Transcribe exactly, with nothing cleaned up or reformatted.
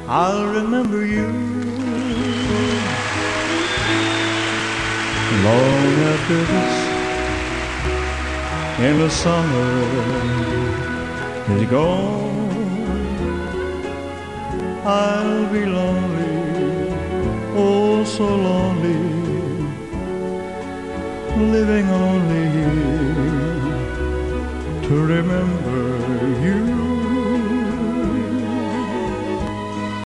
I'll remember you long after this endless summer is gone. I'll be lonely, oh so lonely, living only here to remember you.